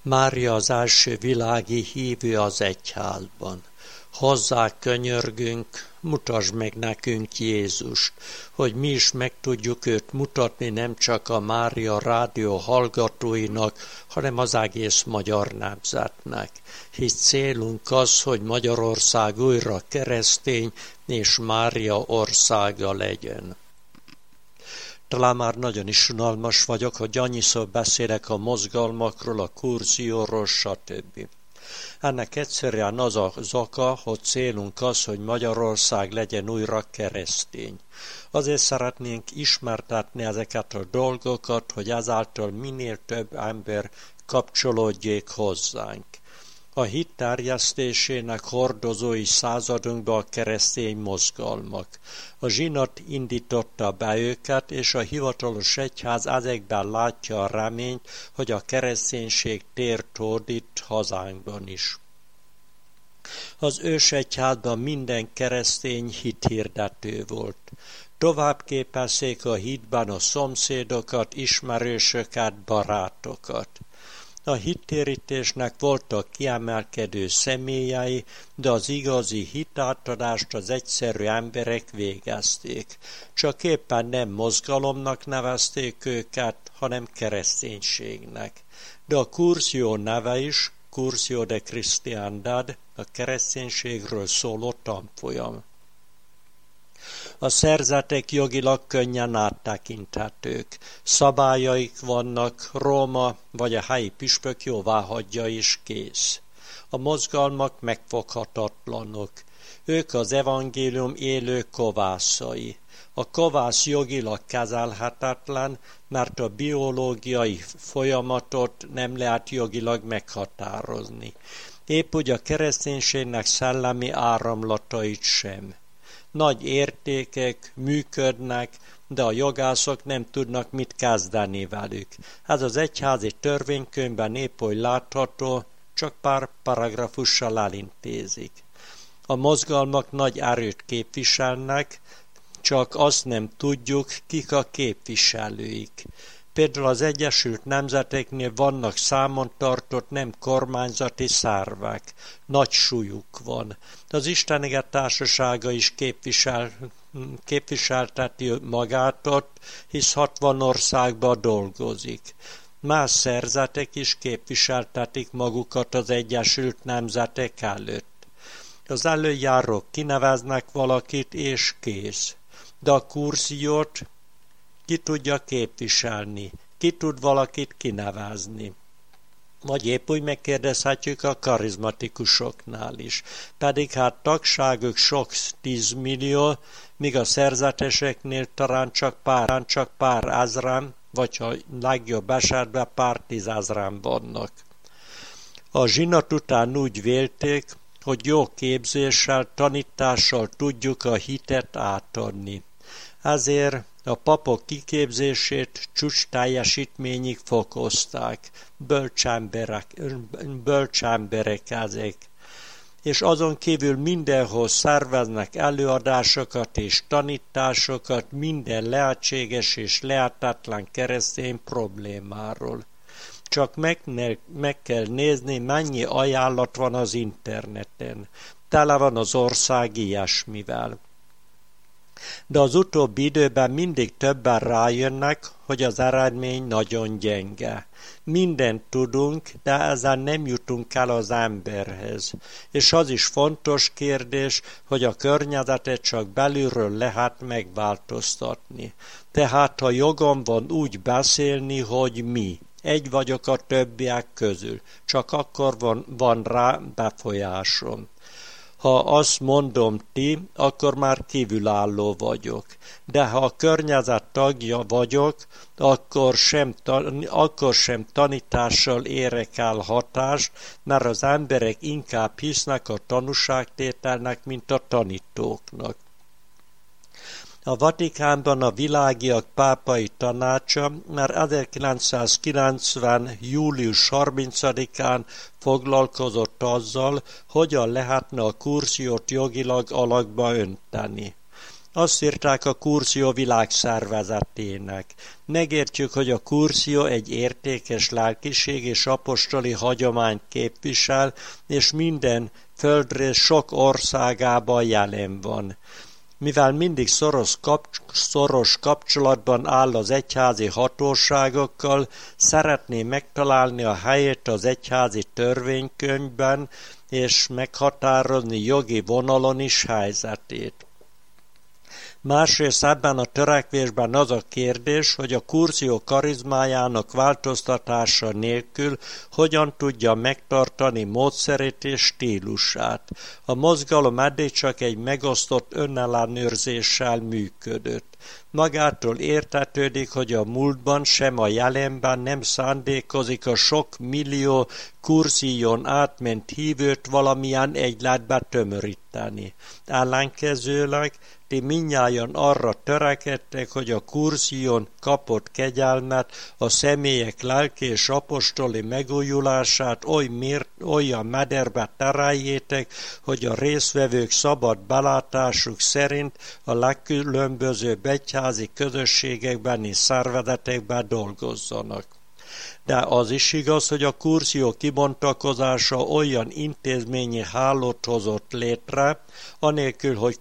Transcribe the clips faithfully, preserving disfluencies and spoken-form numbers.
Mária az első világi hívő az egyházban. Hozzá könyörgünk, mutasd meg nekünk Jézust, hogy mi is meg tudjuk őt mutatni nem csak a Mária rádió hallgatóinak, hanem az egész magyar nemzetnek. Hisz célunk az, hogy Magyarország újra keresztény és Mária országa legyen. Talán már nagyon is unalmas vagyok, hogy annyiszor beszélek a mozgalmakról, a kurzióról, stb. Ennek egyszerűen az az oka, hogy célunk az, hogy Magyarország legyen újra keresztény. Azért szeretnénk ismertetni ezeket a dolgokat, hogy ezáltal minél több ember kapcsolódjék hozzánk. A hit terjesztésének hordozói századunkba a keresztény mozgalmak. A zsinat indította be őket, és a hivatalos egyház ezekben látja a reményt, hogy a kereszténység tért hódít hazánkban is. Az ősegyházban minden keresztény hithirdető volt. Tovább képezték a hitben a szomszédokat, ismerősöket, barátokat. A hittérítésnek voltak kiemelkedő személyei, de az igazi hitátadást az egyszerű emberek végezték. Csak éppen nem mozgalomnak nevezték őket, hanem kereszténységnek. De a kurzió neve is, Cursio de Christiandad, a kereszténységről szóló tanfolyam. A szerzetek jogilag könnyen áttekinthetők. Szabályaik vannak, Róma vagy a helyi püspök jóváhagyja is kész. A mozgalmak megfoghatatlanok. Ők az evangélium élő kovászai. A kovász jogilag kezelhetetlen, mert a biológiai folyamatot nem lehet jogilag meghatározni. Épp úgy a kereszténységnek szellemi áramlatait sem. Nagy értékek működnek, de a jogászok nem tudnak mit kezdeni velük. Ez az egyházi törvénykönyvben épp oly látható, csak pár paragrafussal elintézik. A mozgalmak nagy erőt képviselnek, csak azt nem tudjuk, kik a képviselőik. Például az Egyesült Nemzeteknél vannak számon tartott nem kormányzati szervek. Nagy súlyuk van. Az Istenige Társasága is képvisel, képviselteti magát ott, hisz hatvan országban dolgozik. Más szerzetek is képviseltetik magukat az Egyesült Nemzetek előtt. Az előjárók kineveznek valakit, és kész. De a kurziót ki tudja képviselni, ki tud valakit kinevezni. Vagy épp úgy megkérdezhetjük a karizmatikusoknál is. Pedig hát tagságuk sok tízmillió, míg a szerzeteseknél talán csak pár, csak pár ezren, vagy a legjobb esetben pár tízezren vannak. A zsinat után úgy vélték, hogy jó képzéssel, tanítással tudjuk a hitet átadni. Ezért a papok kiképzését csúcs teljesítményig fokozták, bölcsemberek, bölcsemberek ezek. És azon kívül mindenhol szerveznek előadásokat és tanításokat minden lehetséges és lehetetlen keresztény problémáról. Csak meg, ne, meg kell nézni, mennyi ajánlat van az interneten. Tele van az ország ilyesmivel. De az utóbbi időben mindig többen rájönnek, hogy az eredmény nagyon gyenge. Mindent tudunk, de ezzel nem jutunk el az emberhez. És az is fontos kérdés, hogy a környezetet csak belülről lehet megváltoztatni. Tehát ha jogom van úgy beszélni, hogy mi. Egy vagyok a többiek közül, csak akkor van, van rá befolyásom. Ha azt mondom ti, akkor már kívülálló vagyok. De ha a környezet tagja vagyok, akkor sem, akkor sem tanítással érek el hatást, mert az emberek inkább hisznek a tanúságtételnek, mint a tanítóknak. A Vatikánban a Világiak Pápai Tanácsa már ezerkilencszázkilencven. július harmincadikán foglalkozott azzal, hogyan lehetne a kurziót jogilag alakba önteni. Azt írták a Curcio világszervezetének. Megértjük, hogy a Curcio egy értékes lelkiség és apostoli hagyományt képvisel, és minden földrész sok országában jelen van. Mivel mindig szoros, kap, szoros kapcsolatban áll az egyházi hatóságokkal, szeretné megtalálni a helyét az egyházi törvénykönyvben, és meghatározni jogi vonalon is helyzetét. Másrészt ebben a törekvésben az a kérdés, hogy a Curcio karizmájának változtatása nélkül hogyan tudja megtartani módszerét és stílusát. A mozgalom eddig csak egy megosztott önellenőrzéssel működött. Magától értetődik, hogy a múltban sem a jelenben nem szándékozik a sok millió Curción átment hívőt valamilyen egyletbe tömöríteni. Ellenkezőleg ti mindnyájan arra törekedtek, hogy a Curción kapott kegyelmet, a személyek lelki és apostoli megújulását oly mér, olyan mederbe tereljétek, hogy a résztvevők szabad belátásuk szerint a legkülönbözőbb egyházi közösségekben és szervezetekben dolgozzanak. De az is igaz, hogy a Curcio kibontakozása olyan intézményi hálót hozott létre, anélkül, hogy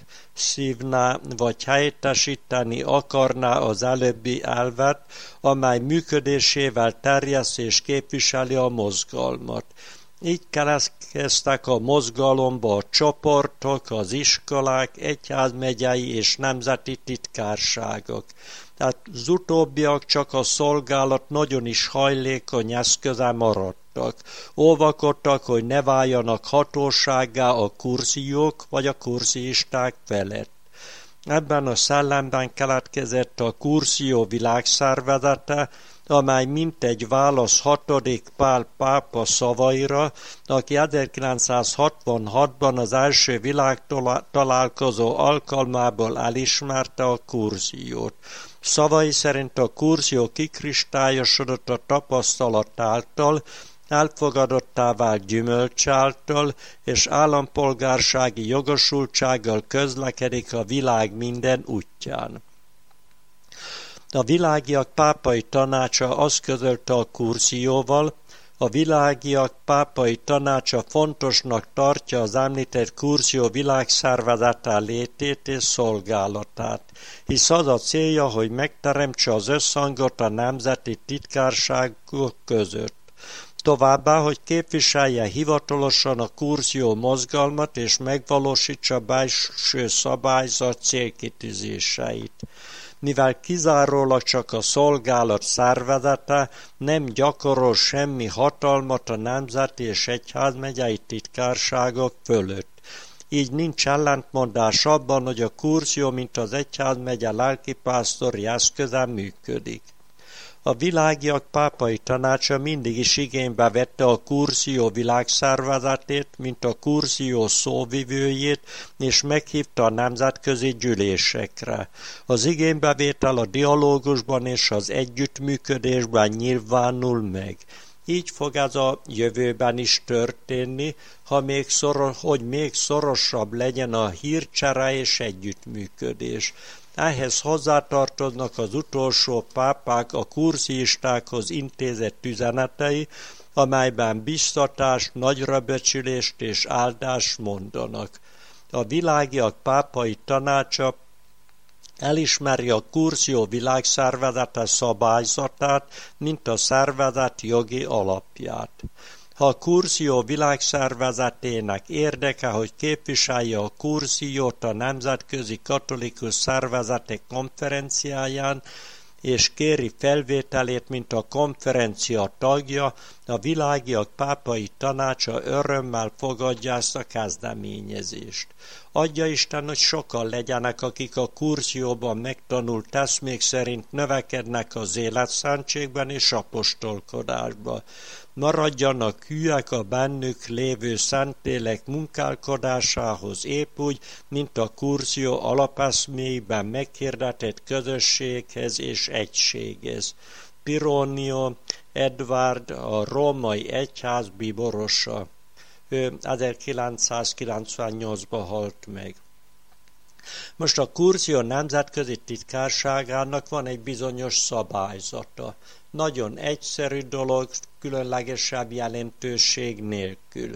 felszívná vagy helyettesíteni akarná az előbbi elvet, amely működésével terjeszt és képviseli a mozgalmat. Így keletkeztek a mozgalomba a csoportok, az iskolák, egyházmegyei és nemzeti titkárságok. Tehát az utóbbiak csak a szolgálat nagyon is hajlékony eszköze maradtak. Óvakodtak, hogy ne váljanak hatósággá a kurziók vagy a kurziisták felett. Ebben a szellemben keletkezett a Curcio világszervezete, amely mintegy válasz hatodik Pál pápa szavaira, aki ezerkilencszázhatvanhatban az első világtalálkozó alkalmából elismerte a Curziót. Szavai szerint a Curcio kikristályosodott a tapasztalat által, elfogadottá vált gyümölcs által, és állampolgársági jogosultsággal közlekedik a világ minden útján. A világiak pápai tanácsa azt közölte a Curcióval, a világiak pápai tanácsa fontosnak tartja az említett Curcio világszervezete létét és szolgálatát, hisz az a célja, hogy megteremtse az összhangot a nemzeti titkárságok között. Továbbá, hogy képviselje hivatalosan a Curcio mozgalmat és megvalósítsa belső szabályzat célkitűzéseit. Mivel kizárólag csak a szolgálat szervezete, nem gyakorol semmi hatalmat a nemzeti és egyházmegyei titkárságok fölött. Így nincs ellentmondás abban, hogy a Curcio, mint az egyházmegye lelkipásztori eszköze működik. A világiak pápai tanácsa mindig is igénybe vette a Curcio világszervezetét, mint a Curcio szóvivőjét, és meghívta a nemzetközi gyűlésekre. Az igénybevétel a dialógusban és az együttműködésben nyilvánul meg. Így fog ez a jövőben is történni, ha még szoros, hogy még szorosabb legyen a hírcsere és együttműködés. Ehhez hozzátartoznak az utolsó pápák a kurziistákhoz intézett üzenetei, amelyben biztatást, nagyrabecsülést és áldást mondanak. A világiak pápai tanácsa elismeri a Curcio világszervezete szabályzatát, mint a szervezet jogi alapját. Ha a Curcio világszervezetének érdeke, hogy képviselje a Curciót a Nemzetközi Katolikus Szervezetek konferenciáján, és kéri felvételét, mint a konferencia tagja, a világiak pápai tanácsa örömmel fogadja ezt a kezdeményezést. Adja Isten, hogy sokan legyenek, akik a Curcióban megtanult eszmék szerint növekednek az életszentségben és apostolkodásban. Maradjanak hűek a bennük lévő Szentlélek munkálkodásához épp úgy, mint a Curcio alapeszméiben meghirdetett közösséghez és egységhez. Pironio Edward, a római egyház bíborosa. Ő ezerkilencszázkilencvennyolcban halt meg. Most a Curcio nemzetközi titkárságának van egy bizonyos szabályzata. Nagyon egyszerű dolog, különlegesebb jelentőség nélkül.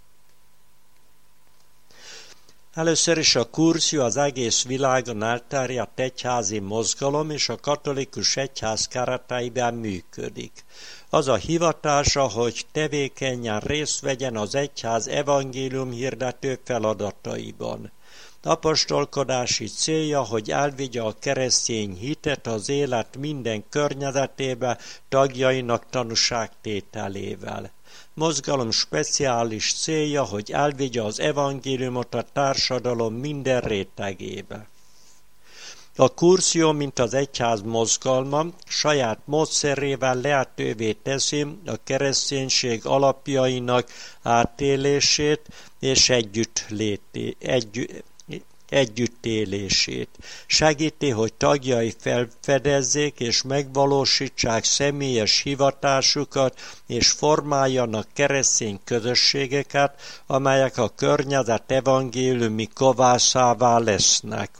Először is a Curcio az egész világon elterjedt egyházi mozgalom és a katolikus egyház kereteiben működik. Az a hivatása, hogy tevékenyen részt vegyen az egyház evangélium hirdető feladataiban. Apostolkodási célja, hogy elvigye a keresztény hitet az élet minden környezetébe tagjainak tanúságtételével. Mozgalom speciális célja, hogy elvigye az evangéliumot a társadalom minden rétegébe. A Curcio, mint az egyház mozgalma, saját módszerével lehetővé teszi a kereszténység alapjainak átélését és együttléti, együtt, együttélését. Segíti, hogy tagjai felfedezzék és megvalósítsák személyes hivatásukat és formáljanak keresztény közösségeket, amelyek a környezet evangéliumi kovászává lesznek.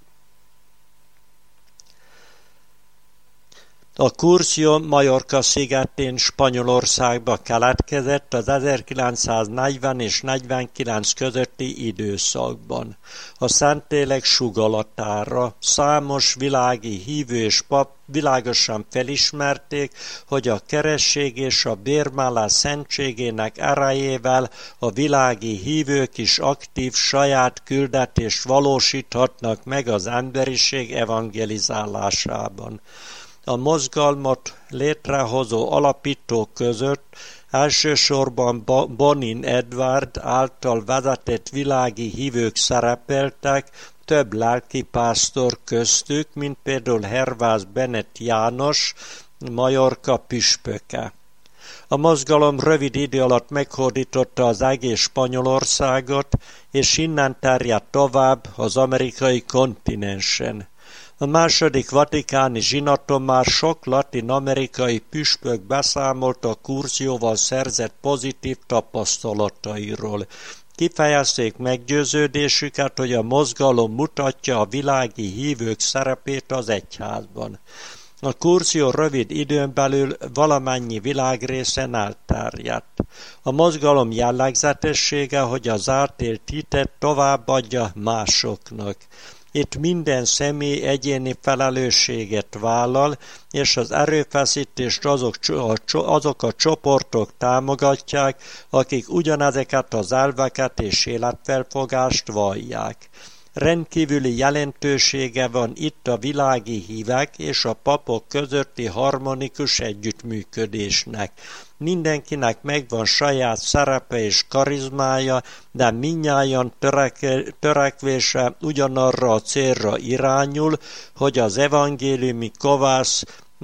A Curcio Majorca szigetén Spanyolországba keletkezett az ezerkilencszáznegyven és negyvenkilenc közötti időszakban. A Szentlélek sugallatatára számos világi hívő és pap világosan felismerték, hogy a keresztség és a bérmálás szentségének erejével a világi hívők is aktív saját küldetést valósíthatnak meg az emberiség evangelizálásában. A mozgalmat létrehozó alapítók között elsősorban Bonin Edward által vezetett világi hívők szerepeltek, több lelkipásztor köztük, mint például Hervász Bennett János, Majorca püspöke. A mozgalom rövid idő alatt meghódította az egész Spanyolországot, és innen terjedt tovább az amerikai kontinensen. A második vatikáni zsinaton már sok latin-amerikai püspök beszámolt a Curcióval szerzett pozitív tapasztalatairól. Kifejezték meggyőződésüket, hogy a mozgalom mutatja a világi hívők szerepét az egyházban. A Curcio rövid időn belül valamennyi világrészen elterjedt. A mozgalom jellegzetessége, hogy az átélt hitet továbbadja másoknak. Itt minden személy egyéni felelősséget vállal, és az erőfeszítést azok, azok a csoportok támogatják, akik ugyanezeket az elveket és életfelfogást vallják. Rendkívüli jelentősége van itt a világi hívek és a papok közötti harmonikus együttműködésnek. Mindenkinek megvan saját szerepe és karizmája, de mindnyájan töreke, törekvése ugyanarra a célra irányul, hogy az evangéliumi kovász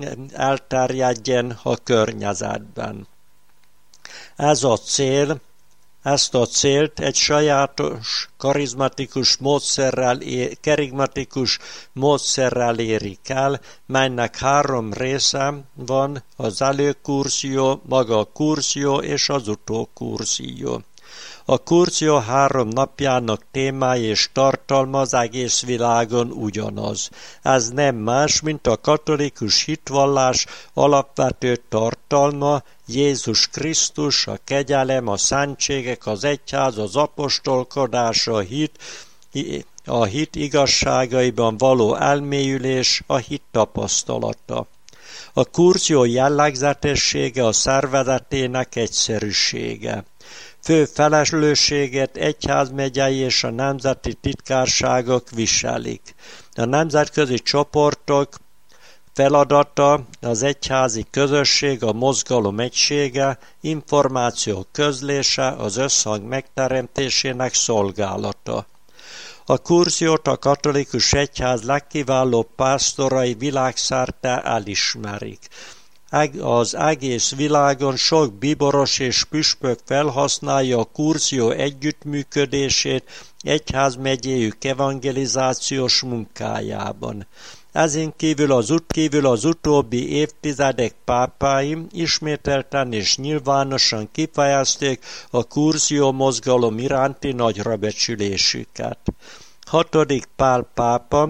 elterjedjen a környezetben. Ez a cél, ezt a célt egy sajátos, karizmatikus módszerrel, kerigmatikus módszerrel érik el, melynek három része van, az előkurció, maga a kurció és az utókurció. A Curcio három napjának témája és tartalma az egész világon ugyanaz. Ez nem más, mint a katolikus hitvallás alapvető tartalma, Jézus Krisztus, a kegyelem, a szentségek, az egyház, az apostolkodás, a hit, a hit igazságaiban való elmélyülés, a hit tapasztalata. A Curcio jellegzetessége a szervezetének egyszerűsége. Fő felelősséget egyházmegyei és a nemzeti titkárságok viselik. A nemzetközi csoportok feladata az egyházi közösség, a mozgalom egysége, információ közlése, az összhang megteremtésének szolgálata. A Curciót a katolikus egyház legkiválóbb pásztorai világszerte elismerik. Az egész világon sok bíboros és püspök felhasználja a Curcio együttműködését egyházmegyéjük evangelizációs munkájában. Ezen kívül az, ut- kívül az utóbbi évtizedek pápái ismételten és nyilvánosan kifejezték a Curcio mozgalom iránti nagyrabecsülésüket. hatodik Pál pápa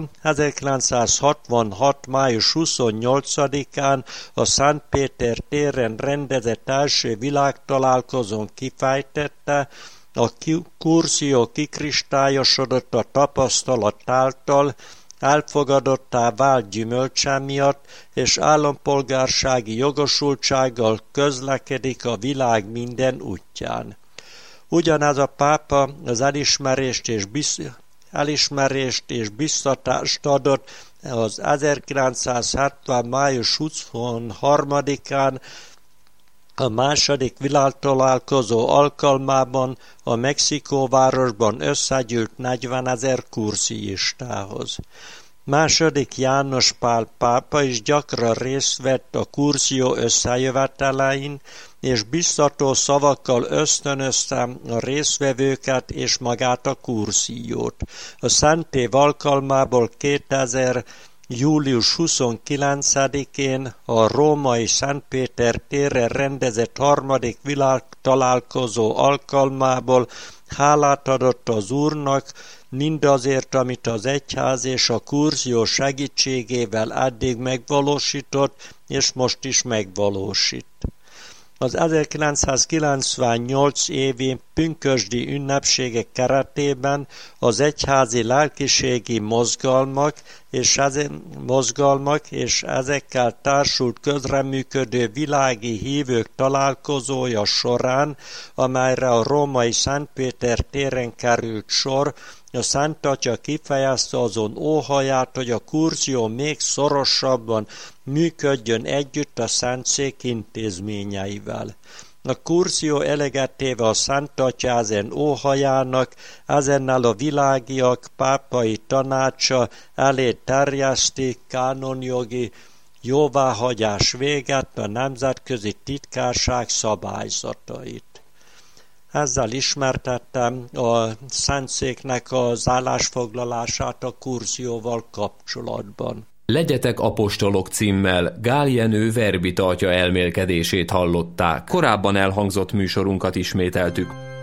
ezerkilencszázhatvanhat. május huszonnyolcadikán a Szent Péter téren rendezett első világtalálkozón kifejtette, a kurzió kikristályosodott a tapasztalat által, elfogadottá vált gyümölcse miatt, és állampolgársági jogosultsággal közlekedik a világ minden útján. Ugyanez a pápa az elismerést és, biz... elismerést és biztatást adott az ezerkilencszázhetven. május huszonharmadikán a második világtalálkozó alkalmában a Mexikóvárosban összegyűlt negyvenezer kurziistához. Második János Pál pápa is gyakran részt vett a kurzió összejövetelein, és biztató szavakkal ösztönözte a résztvevőket és magát a kurziót. A Szent Év alkalmából kétezer. július huszonkilencedikén a római Szent Péter téren rendezett harmadik világtalálkozó alkalmából hálát adott az Úrnak mindazért, amit az egyház és a kurzió segítségével eddig megvalósított, és most is megvalósít. Az ezerkilencszázkilencvennyolc évi pünkösdi ünnepségek keretében az egyházi lelkiségi mozgalmak és, ezek, mozgalmak és ezekkel társult közreműködő világi hívők találkozója során, amelyre a római Szent Péter téren került sor, a Szent Atya kifejezte azon óhaját, hogy a kurzió még szorosabban működjön együtt a Szentszék intézményeivel. A kurzió eleget téve a Szent Atya ezen óhajának, ezennel a világiak pápai tanácsa elé terjeszti kánonjogi jóváhagyás véget a nemzetközi titkárság szabályzatait. Ezzel ismertettem a Szentszéknek az állásfoglalását a kurzióval kapcsolatban. Legyetek apostolok címmel Gál Jenő verbita atya elmélkedését hallották. Korábban elhangzott műsorunkat ismételtük.